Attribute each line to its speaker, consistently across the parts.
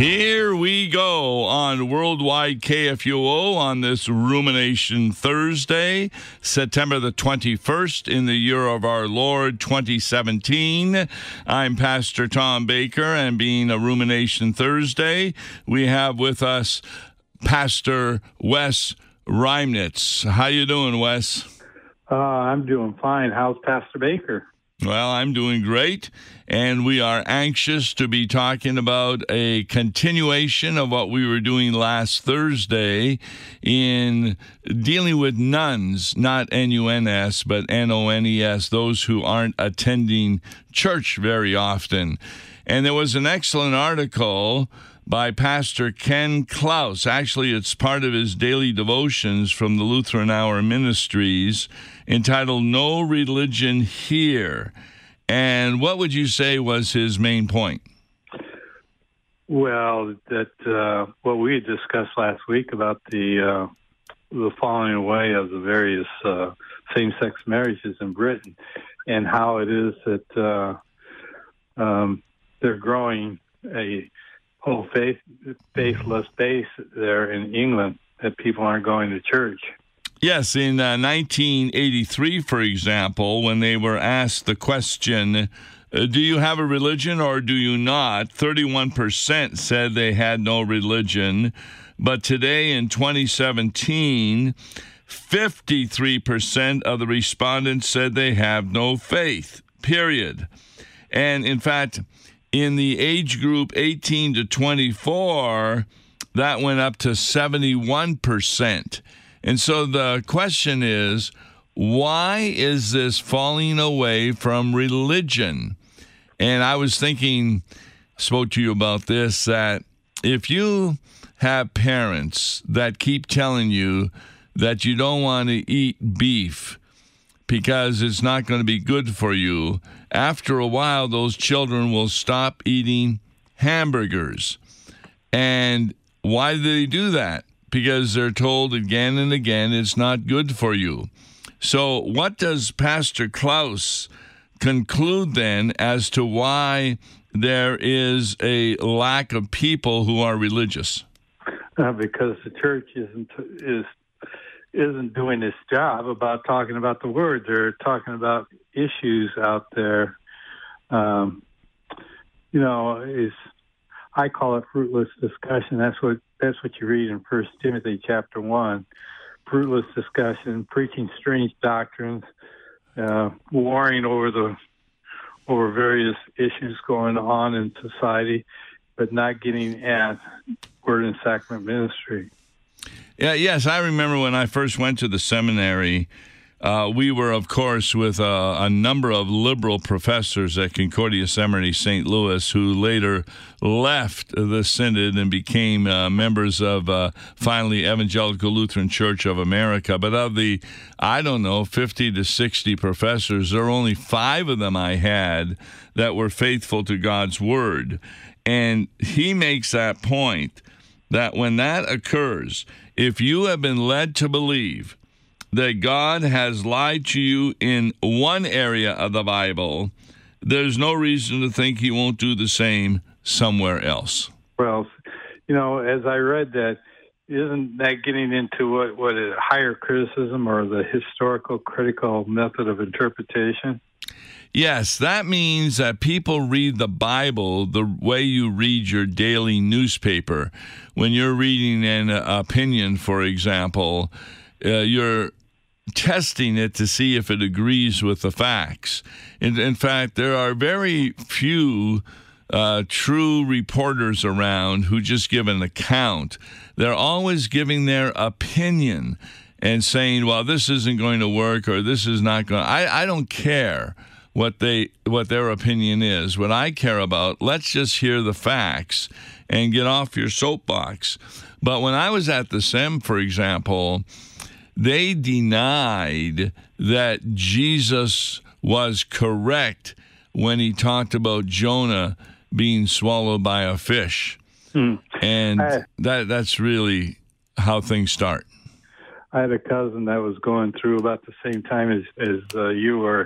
Speaker 1: Here we go on Worldwide KFUO on this Rumination Thursday, September the 21st in the year of our Lord 2017. I'm Pastor Tom Baker, and being a Rumination Thursday, we have with us Pastor Wes Reimnitz. How you doing, Wes?
Speaker 2: I'm doing fine. How's Pastor Baker?
Speaker 1: Well, I'm doing great, and we are anxious to be talking about a continuation of what we were doing last Thursday in dealing with nuns, not N-U-N-S, but N-O-N-E-S, those who aren't attending church very often. And there was an excellent article by Pastor Ken Klaus. Actually, it's part of his daily devotions from the Lutheran Hour Ministries, entitled No Religion Here. And what would you say was his main point?
Speaker 2: Well, that what we had discussed last week about the falling away of the various same-sex marriages in Britain, and how it is that they're growing a whole faithless base there in England, that people aren't going to church.
Speaker 1: Yes, in 1983, for example, when they were asked the question, do you have a religion or do you not? 31% said they had no religion. But today in 2017, 53% of the respondents said they have no faith, period. And in fact, in the age group 18 to 24, that went up to 71%. And so the question is, why is this falling away from religion? And I was thinking, spoke to you about this, that if you have parents that keep telling you that you don't want to eat beef because it's not going to be good for you, after a while, those children will stop eating hamburgers. And why do they do that? Because they're told again and again it's not good for you. So what does Pastor Klaus conclude then as to why there is a lack of people who are religious?
Speaker 2: Because the church isn't doing its job about talking about the word. They're talking about issues out there. I call it fruitless discussion. That's what you read in 1 Timothy chapter 1. Fruitless discussion, preaching strange doctrines, warring over various issues going on in society, but not getting at word and sacrament ministry.
Speaker 1: Yeah, yes, I remember when I first went to the seminary, we were, of course, with a number of liberal professors at Concordia Seminary, St. Louis, who later left the synod and became members of, finally, Evangelical Lutheran Church of America. But of the, 50 to 60 professors, there were only 5 of them I had that were faithful to God's Word. And he makes that point that when that occurs, if you have been led to believe that God has lied to you in one area of the Bible, there's no reason to think he won't do the same somewhere else.
Speaker 2: Well, as I read that, isn't that getting into what is higher criticism or the historical critical method of interpretation?
Speaker 1: Yes, that means that people read the Bible the way you read your daily newspaper. When you're reading an opinion, for example, you're testing it to see if it agrees with the facts. In fact, there are very few true reporters around who just give an account. They're always giving their opinion and saying, well, this isn't going to work or this is not going to. I don't care what their opinion is. What I care about, let's just hear the facts and get off your soapbox. But when I was at the SEM, for example, they denied that Jesus was correct when he talked about Jonah being swallowed by a fish. And that's really how things start.
Speaker 2: I had a cousin that was going through about the same time as you were,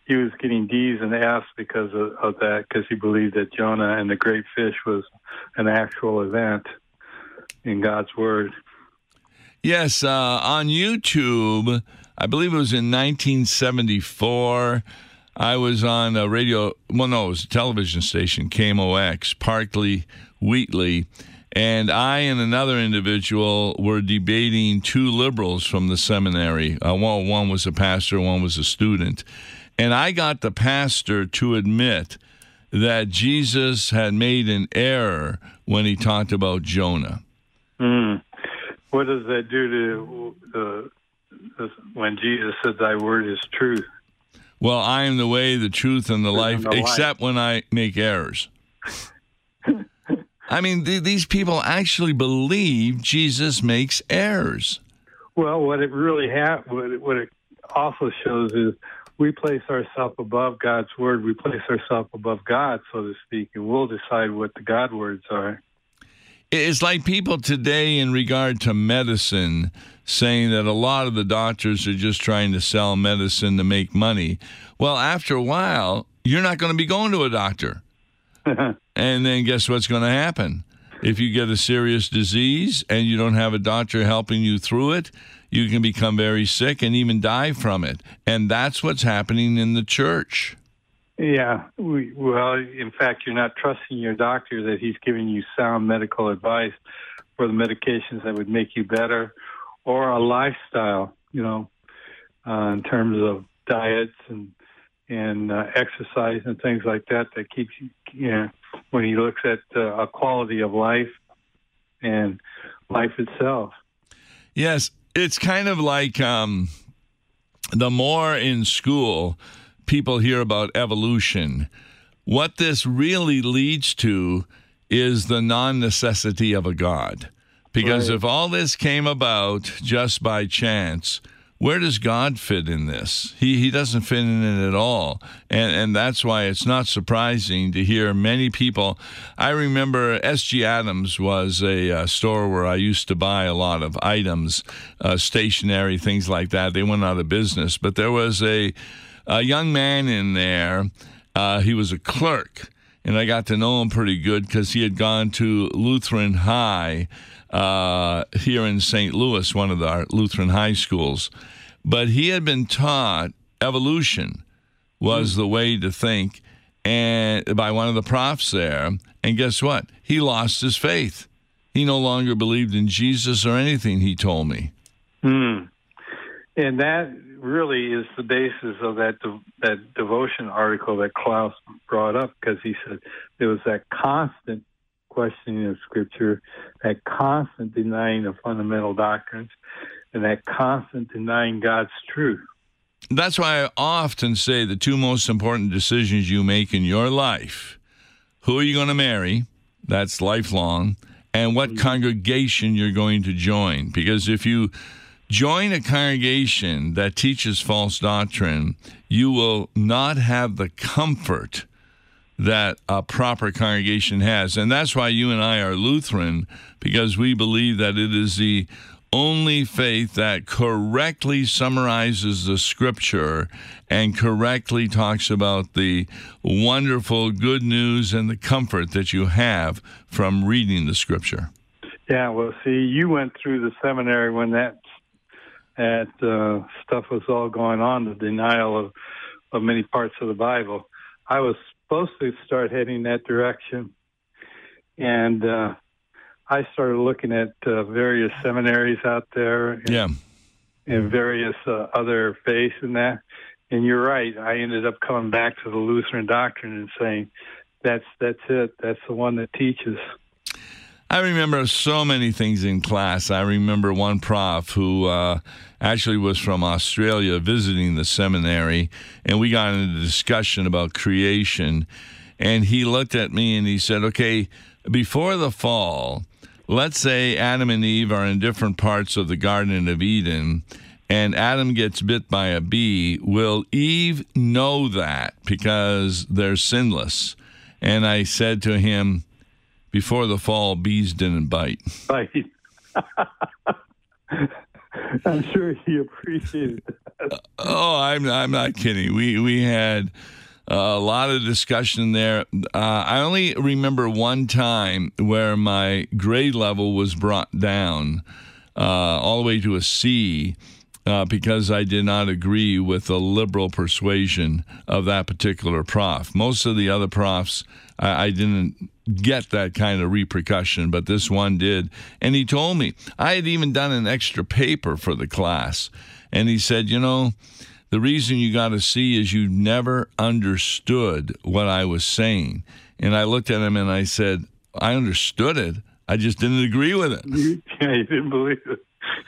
Speaker 2: he was getting D's and F's because of that, because he believed that Jonah and the great fish was an actual event in God's Word.
Speaker 1: Yes, on YouTube, I believe it was in 1974, I was on a radio, it was a television station, KMOX, Parkley, Wheatley, and I and another individual were debating two liberals from the seminary. One was a pastor, one was a student. And I got the pastor to admit that Jesus had made an error when he talked about Jonah.
Speaker 2: What does that do to when Jesus said, "Thy word is truth"?
Speaker 1: Well, I am the way, the truth, and the life, except when I make errors. I mean, these people actually believe Jesus makes errors.
Speaker 2: Well, what it really what it also shows is we place ourselves above God's word. We place ourselves above God, so to speak, and we'll decide what the God words are.
Speaker 1: It's like people today in regard to medicine saying that a lot of the doctors are just trying to sell medicine to make money. Well, after a while, you're not going to be going to a doctor. And then guess what's going to happen? If you get a serious disease and you don't have a doctor helping you through it, you can become very sick and even die from it. And that's what's happening in the church.
Speaker 2: Yeah. Well, in fact, you're not trusting your doctor that he's giving you sound medical advice for the medications that would make you better, or a lifestyle, in terms of diets and exercise and things like that keeps you, when he looks at a quality of life and life itself.
Speaker 1: Yes, it's kind of like the more in school people hear about evolution, what this really leads to is the non-necessity of a God. Because if all this came about just by chance, where does God fit in this? He doesn't fit in it at all. And that's why it's not surprising to hear many people. I remember S.G. Adams was a store where I used to buy a lot of items, stationery, things like that. They went out of business. But there was a young man in there. He was a clerk. And I got to know him pretty good because he had gone to Lutheran High here in St. Louis, one of our Lutheran high schools. But he had been taught evolution was the way to think and by one of the profs there. And guess what? He lost his faith. He no longer believed in Jesus or anything, he told me.
Speaker 2: And that really is the basis of that devotion article that Klaus brought up, because he said there was that constant questioning of Scripture, that constant denying of fundamental doctrines, and that constant denying God's truth.
Speaker 1: That's why I often say the two most important decisions you make in your life: who are you going to marry? That's lifelong. And what congregation you're going to join. Because if you join a congregation that teaches false doctrine, you will not have the comfort that a proper congregation has. And that's why you and I are Lutheran, because we believe that it is the only faith that correctly summarizes the Scripture and correctly talks about the wonderful good news and the comfort that you have from reading the Scripture.
Speaker 2: Yeah, well, see, you went through the seminary when that stuff was all going on, the denial of many parts of the Bible. I was supposed to start heading that direction, and I started looking at various seminaries out there and various other faiths and that. And you're right, I ended up coming back to the Lutheran doctrine and saying, that's it, that's the one that teaches.
Speaker 1: I remember so many things in class. I remember one prof who actually was from Australia visiting the seminary, and we got into a discussion about creation. And he looked at me and he said, okay, before the fall, let's say Adam and Eve are in different parts of the Garden of Eden, and Adam gets bit by a bee. Will Eve know that because they're sinless? And I said to him, before the fall, bees didn't bite.
Speaker 2: Right. I'm sure he appreciated that.
Speaker 1: Oh, I'm not kidding. We had a lot of discussion there. I only remember one time where my grade level was brought down all the way to a C because I did not agree with the liberal persuasion of that particular prof. Most of the other profs, I didn't get that kind of repercussion, but this one did. And he told me, I had even done an extra paper for the class. And he said, the reason you got a C is you never understood what I was saying. And I looked at him and I said, I understood it. I just didn't agree with it.
Speaker 2: Yeah, you didn't believe it.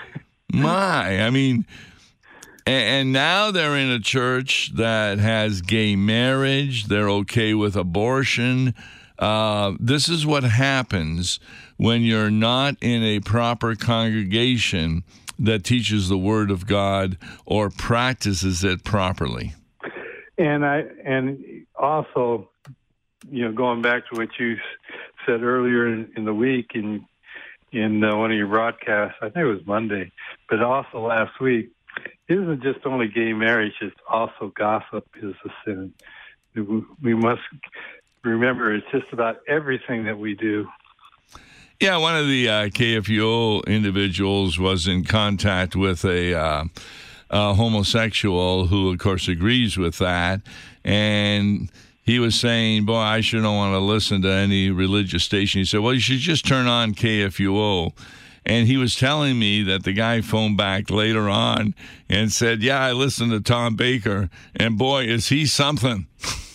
Speaker 1: And now they're in a church that has gay marriage. They're okay with abortion. This is what happens when you're not in a proper congregation that teaches the Word of God or practices it properly.
Speaker 2: And also, going back to what you said earlier in the week in one of your broadcasts, I think it was Monday, but also last week, it isn't just only gay marriage, it's also gossip is a sin. We must remember it's just about everything that we do.
Speaker 1: Yeah, one of the KFUO individuals was in contact with a homosexual who, of course, agrees with that. And he was saying, boy, I sure don't want to listen to any religious station. He said, well, you should just turn on KFUO. And he was telling me that the guy phoned back later on and said, yeah, I listened to Tom Baker, and boy, is he something.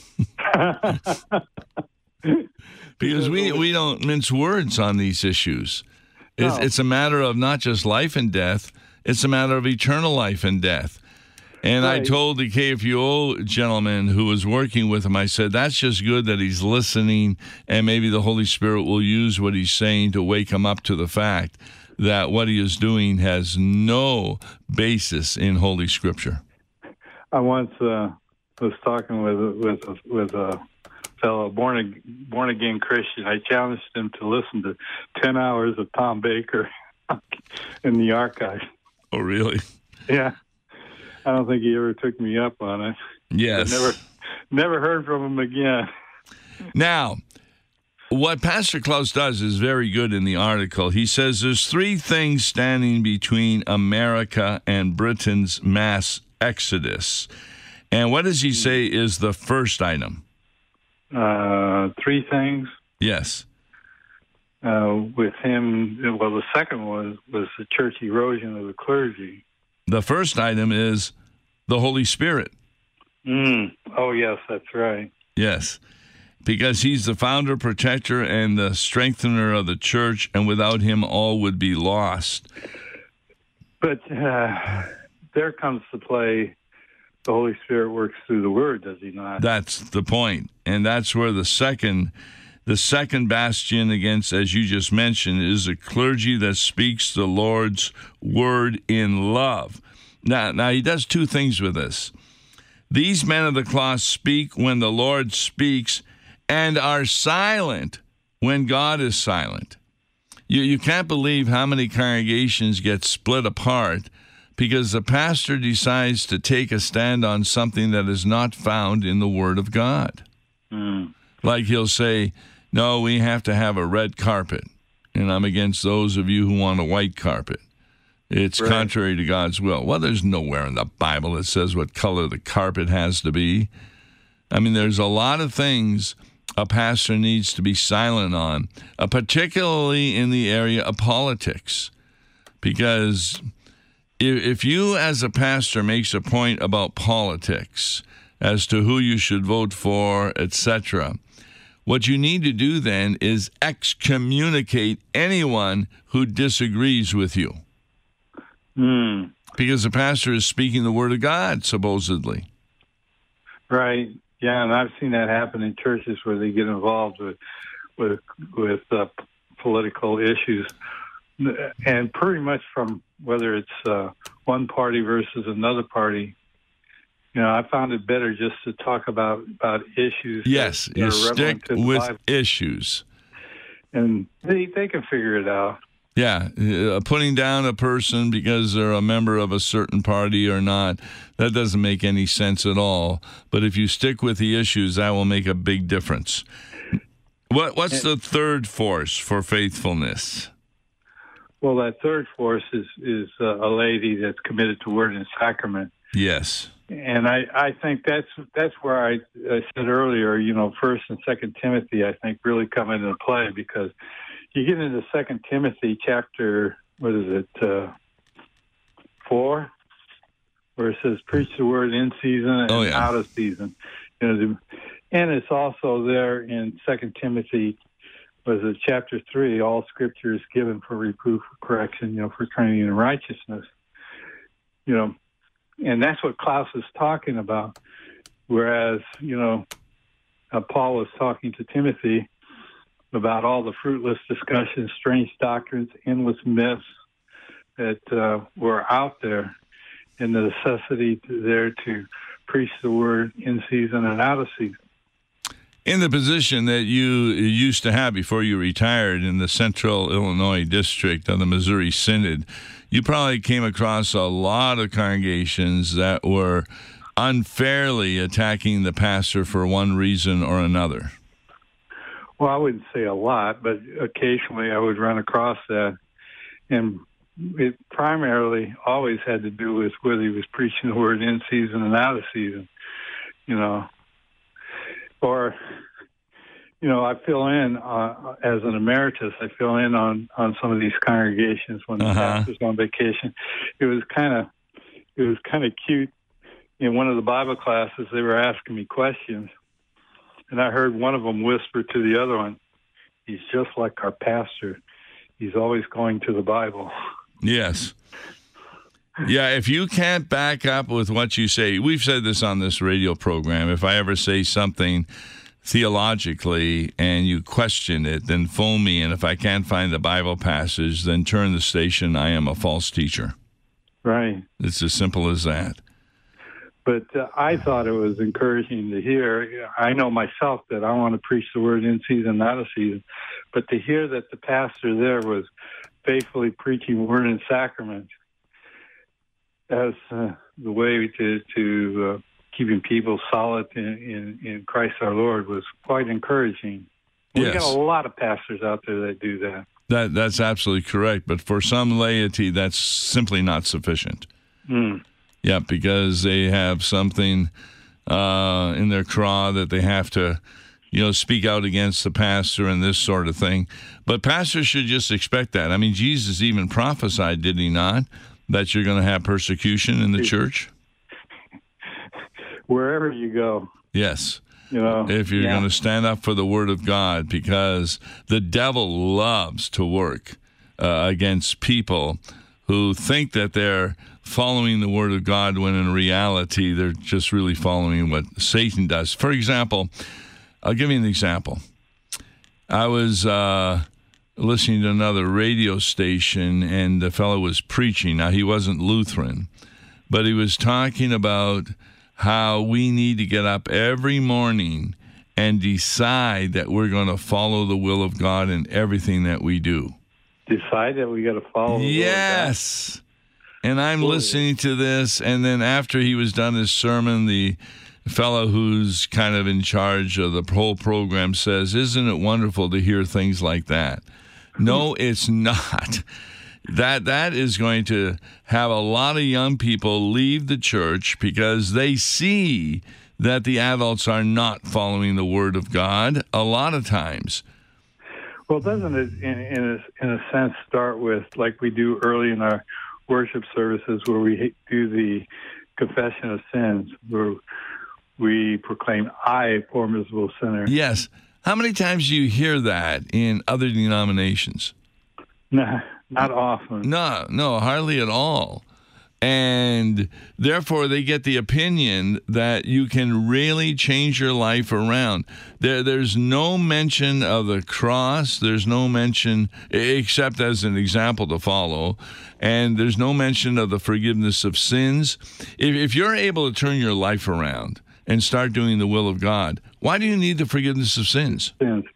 Speaker 1: Because we don't mince words on these issues.
Speaker 2: No.
Speaker 1: It's a matter of not just life and death, it's a matter of eternal life and death. And right. I told the KFUO gentleman who was working with him, I said, that's just good that he's listening, and maybe the Holy Spirit will use what he's saying to wake him up to the fact that what he is doing has no basis in Holy Scripture.
Speaker 2: I once was talking with a fellow born again Christian. I challenged him to listen to 10 hours of Tom Baker in the archive.
Speaker 1: Oh, really?
Speaker 2: Yeah. I don't think he ever took me up on it.
Speaker 1: Yes.
Speaker 2: I never heard from him again.
Speaker 1: Now, what Pastor Klaus does is very good in the article. He says there's three things standing between America and Britain's mass exodus. And what does he say is the first item?
Speaker 2: Three things?
Speaker 1: Yes.
Speaker 2: With him, well, the second was the church erosion of the clergy.
Speaker 1: The first item is the Holy Spirit.
Speaker 2: Oh, yes, that's right.
Speaker 1: Yes, because he's the founder, protector, and the strengthener of the church, and without him all would be lost.
Speaker 2: But there comes to play the Holy Spirit works through the Word, does he not?
Speaker 1: That's the point, and that's where the second bastion against, as you just mentioned, is a clergy that speaks the Lord's word in love. Now he does two things with this. These men of the cloth speak when the Lord speaks and are silent when God is silent. You can't believe how many congregations get split apart because the pastor decides to take a stand on something that is not found in the Word of God. Like he'll say, no, we have to have a red carpet, and I'm against those of you who want a white carpet. It's right. Contrary to God's will. Well, there's nowhere in the Bible that says what color the carpet has to be. I mean, there's a lot of things a pastor needs to be silent on, particularly in the area of politics. Because if you as a pastor makes a point about politics as to who you should vote for, etc., what you need to do then is excommunicate anyone who disagrees with you. Because the pastor is speaking the word of God, supposedly.
Speaker 2: Right. Yeah, and I've seen that happen in churches where they get involved with political issues, and pretty much from whether it's one party versus another party. I found it better just to talk about issues.
Speaker 1: Yes, you stick with issues.
Speaker 2: And they can figure it out.
Speaker 1: Yeah, putting down a person because they're a member of a certain party or not, that doesn't make any sense at all. But if you stick with the issues, that will make a big difference. What's the third force for faithfulness?
Speaker 2: Well, that third force is a lady that's committed to Word and Sacrament.
Speaker 1: Yes.
Speaker 2: And I think that's where I said earlier, 1 and 2 Timothy, I think, really come into play, because you get into 2 Timothy chapter, 4, where it says, preach the word in season and out of season. And it's also there in 2 Timothy, chapter 3, all Scripture is given for reproof, for correction, for training in righteousness. And that's what Klaus is talking about. Whereas, Paul was talking to Timothy about all the fruitless discussions, strange doctrines, endless myths that were out there, and the necessity there to preach the word in season and out of season.
Speaker 1: In the position that you used to have before you retired in the Central Illinois District of the Missouri Synod, you probably came across a lot of congregations that were unfairly attacking the pastor for one reason or another.
Speaker 2: Well, I wouldn't say a lot, but occasionally I would run across that. And it primarily always had to do with whether he was preaching the word in season and out of season, Or, I fill in as an emeritus. I fill in on some of these congregations when the pastor's on vacation. It was kind of cute. In one of the Bible classes, they were asking me questions, and I heard one of them whisper to the other one, "He's just like our pastor. He's always going to the Bible."
Speaker 1: Yes. Yeah, if you can't back up with what you say, we've said this on this radio program, if I ever say something theologically and you question it, then phone me, and if I can't find the Bible passage, then turn the station. I am a false teacher.
Speaker 2: Right.
Speaker 1: It's as simple as that.
Speaker 2: But I thought it was encouraging to hear. I know myself that I want to preach the word in season, out of season, but to hear that the pastor there was faithfully preaching word and sacrament as the way to keeping people solid in Christ our Lord was quite encouraging. Yes. We got a lot of pastors out there that do that.
Speaker 1: That's absolutely correct. But for some laity, that's simply not sufficient.
Speaker 2: Mm.
Speaker 1: Yeah, because they have something in their craw that they have to, speak out against the pastor and this sort of thing. But pastors should just expect that. I mean, Jesus even prophesied, did he not, that you're going to have persecution in the church?
Speaker 2: Wherever you go.
Speaker 1: Yes. If you're going to stand up for the Word of God, because the devil loves to work against people who think that they're following the Word of God when in reality they're just really following what Satan does. For example, I'll give you an example. I was listening to another radio station, and the fellow was preaching. Now, he wasn't Lutheran, but he was talking about how we need to get up every morning and decide that we're going to follow the will of God in everything that we do.
Speaker 2: Decide that we got to follow the will of God?
Speaker 1: Yes. And I'm listening to this, and then after he was done his sermon, the fellow who's kind of in charge of the whole program says, "Isn't it wonderful to hear things like that?" No, it's not. That is going to have a lot of young people leave the church because they see that the adults are not following the Word of God a lot of times.
Speaker 2: Well, doesn't it, in a sense, start with, like we do early in our worship services, where we do the confession of sins, where we proclaim, "I, a poor miserable sinner."
Speaker 1: Yes. How many times do you hear that in other denominations?
Speaker 2: No, not often.
Speaker 1: No, hardly at all. And therefore, they get the opinion that you can really change your life around. There's no mention of the cross. There's no mention, except as an example to follow. And there's no mention of the forgiveness of sins. If you're able to turn your life around and start doing the will of God, why do you need the forgiveness of sins?
Speaker 2: Sins.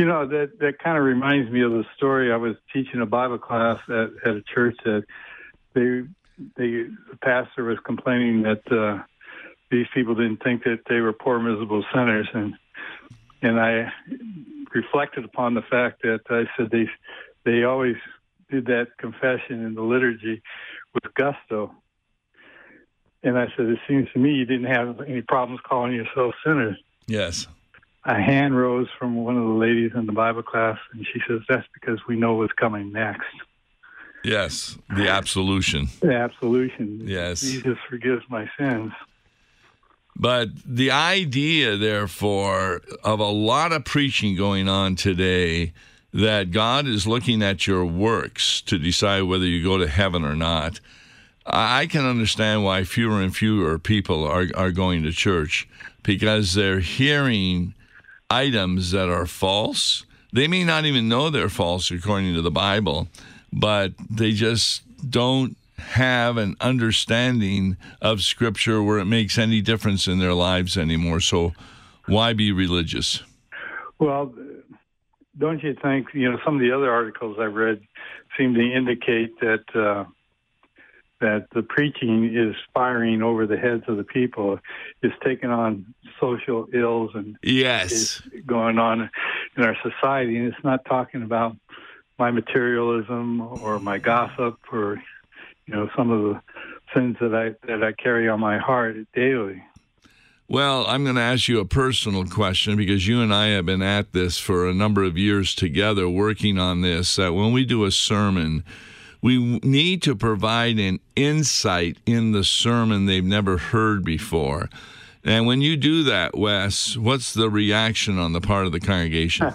Speaker 2: You know, that kind of reminds me of the story. I was teaching a Bible class at a church that the pastor was complaining that these people didn't think that they were poor, miserable sinners, and I reflected upon the fact that I said they always did that confession in the liturgy with gusto. And I said, it seems to me you didn't have any problems calling yourselves sinners.
Speaker 1: Yes.
Speaker 2: A hand rose from one of the ladies in the Bible class, and she says, that's because we know what's coming next.
Speaker 1: Yes, the absolution.
Speaker 2: The absolution.
Speaker 1: Yes.
Speaker 2: Jesus forgives my sins.
Speaker 1: But the idea, therefore, of a lot of preaching going on today that God is looking at your works to decide whether you go to heaven or not, I can understand why fewer and fewer people are going to church, because they're hearing items that are false. They may not even know they're false according to the Bible, but they just don't have an understanding of Scripture where it makes any difference in their lives anymore. So why be religious?
Speaker 2: Well, don't you think, some of the other articles I've read seem to indicate that the preaching is firing over the heads of the people, is taking on social ills and
Speaker 1: yes,
Speaker 2: is going on in our society. And it's not talking about my materialism or my gossip or, some of the sins that I carry on my heart daily.
Speaker 1: Well, I'm going to ask you a personal question, because you and I have been at this for a number of years together, working on this, that when we do a sermon, we need to provide an insight in the sermon they've never heard before. And when you do that, Wes, what's the reaction on the part of the congregation?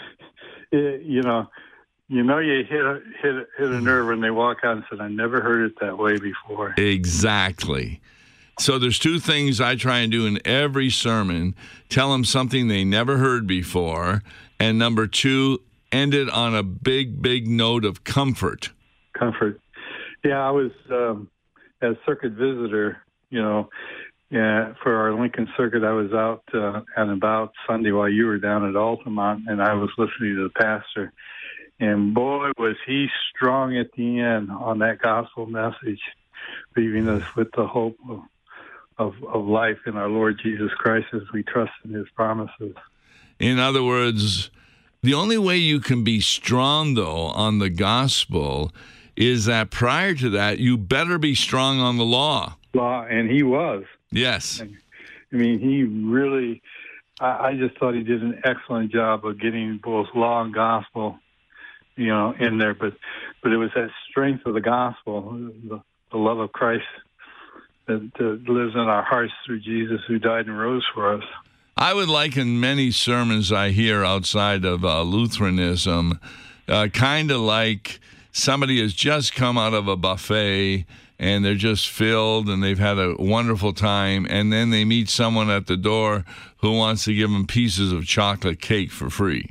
Speaker 2: You hit a nerve when they walk out and said, I never heard it that way before.
Speaker 1: Exactly. So there's two things I try and do in every sermon. Tell them something they never heard before. And number two, end it on a big, big note of comfort. Comfort.
Speaker 2: Yeah, I was as circuit visitor, for our Lincoln Circuit. I was out and about Sunday while you were down at Altamont, and I was listening to the pastor. And boy, was he strong at the end on that gospel message, leaving us with the hope of life in our Lord Jesus Christ as we trust in his promises.
Speaker 1: In other words, the only way you can be strong, though, on the gospel is that prior to that, you better be strong on the law.
Speaker 2: And he was.
Speaker 1: Yes.
Speaker 2: I mean, he really, I just thought he did an excellent job of getting both law and gospel, in there. But it was that strength of the gospel, the love of Christ that lives in our hearts through Jesus, who died and rose for us.
Speaker 1: I would liken many sermons I hear outside of Lutheranism, kind of like somebody has just come out of a buffet and they're just filled and they've had a wonderful time, and then they meet someone at the door who wants to give them pieces of chocolate cake for free.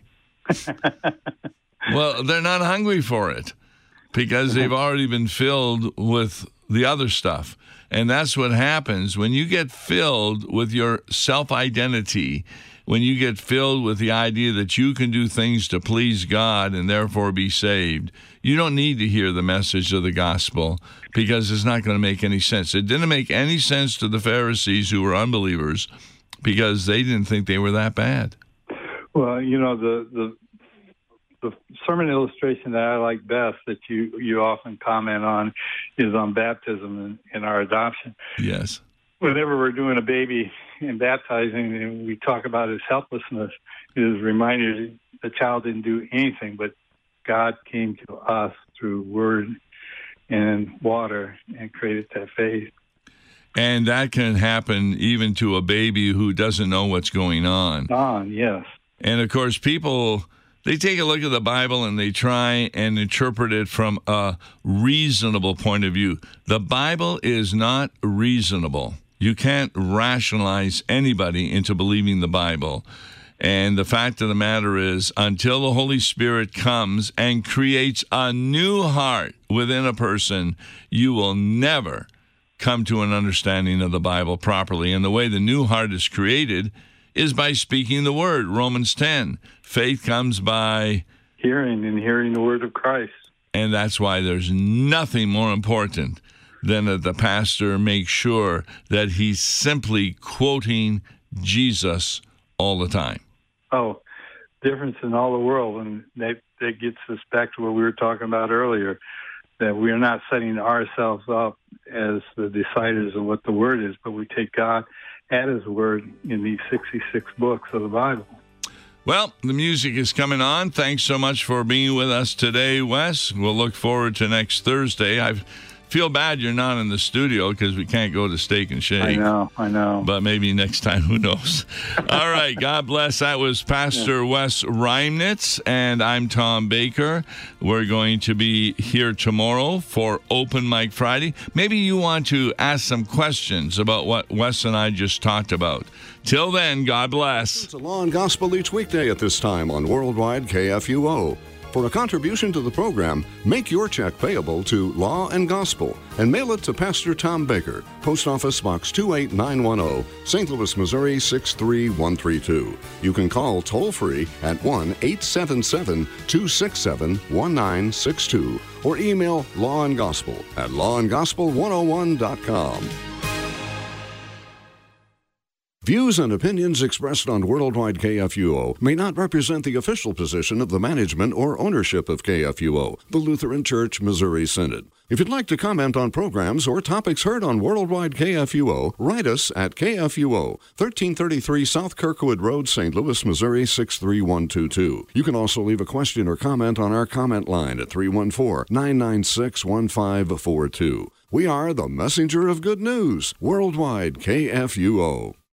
Speaker 1: Well, they're not hungry for it because they've already been filled with the other stuff. And that's what happens when you get filled with your self-identity, when you get filled with the idea that you can do things to please God and therefore be saved. You don't need to hear the message of the gospel because it's not going to make any sense. It didn't make any sense to the Pharisees, who were unbelievers, because they didn't think they were that bad.
Speaker 2: Well, the sermon illustration that I like best, that you often comment on, is on baptism and our adoption.
Speaker 1: Yes.
Speaker 2: Whenever we're doing a baby and baptizing, and we talk about his helplessness, it is reminded the child didn't do anything, but God came to us through word and water and created that faith.
Speaker 1: And that can happen even to a baby who doesn't know what's going on.
Speaker 2: Yes.
Speaker 1: And, of course, people, they take a look at the Bible and they try and interpret it from a reasonable point of view. The Bible is not reasonable. You can't rationalize anybody into believing the Bible. And the fact of the matter is, until the Holy Spirit comes and creates a new heart within a person, you will never come to an understanding of the Bible properly. And the way the new heart is created is by speaking the word. Romans 10, Faith comes by
Speaker 2: hearing, and hearing the word of Christ.
Speaker 1: And that's why there's nothing more important than that the pastor makes sure that he's simply quoting Jesus all the time.
Speaker 2: Oh, difference in all the world. And that gets us back to what we were talking about earlier, that we are not setting ourselves up as the deciders of what the word is, but we take God at his word in these 66 books of the Bible.
Speaker 1: Well, the music is coming on. Thanks so much for being with us today, Wes. We'll look forward to next Thursday. I feel bad you're not in the studio because we can't go to Steak and Shake.
Speaker 2: I know.
Speaker 1: But maybe next time, who knows? All right, God bless. That was Pastor Wes Reimnitz, and I'm Tom Baker. We're going to be here tomorrow for Open Mic Friday. Maybe you want to ask some questions about what Wes and I just talked about. Till then, God bless.
Speaker 3: It's a Law and Gospel each weekday at this time on Worldwide KFUO. For a contribution to the program, make your check payable to Law and Gospel and mail it to Pastor Tom Baker, Post Office Box 28910, St. Louis, Missouri 63132. You can call toll-free at 1-877-267-1962 or email lawandgospel@lawandgospel101.com. Views and opinions expressed on Worldwide KFUO may not represent the official position of the management or ownership of KFUO, the Lutheran Church Missouri Synod. If you'd like to comment on programs or topics heard on Worldwide KFUO, write us at KFUO, 1333 South Kirkwood Road, St. Louis, Missouri 63122. You can also leave a question or comment on our comment line at 314-996-1542. We are the messenger of good news, Worldwide KFUO.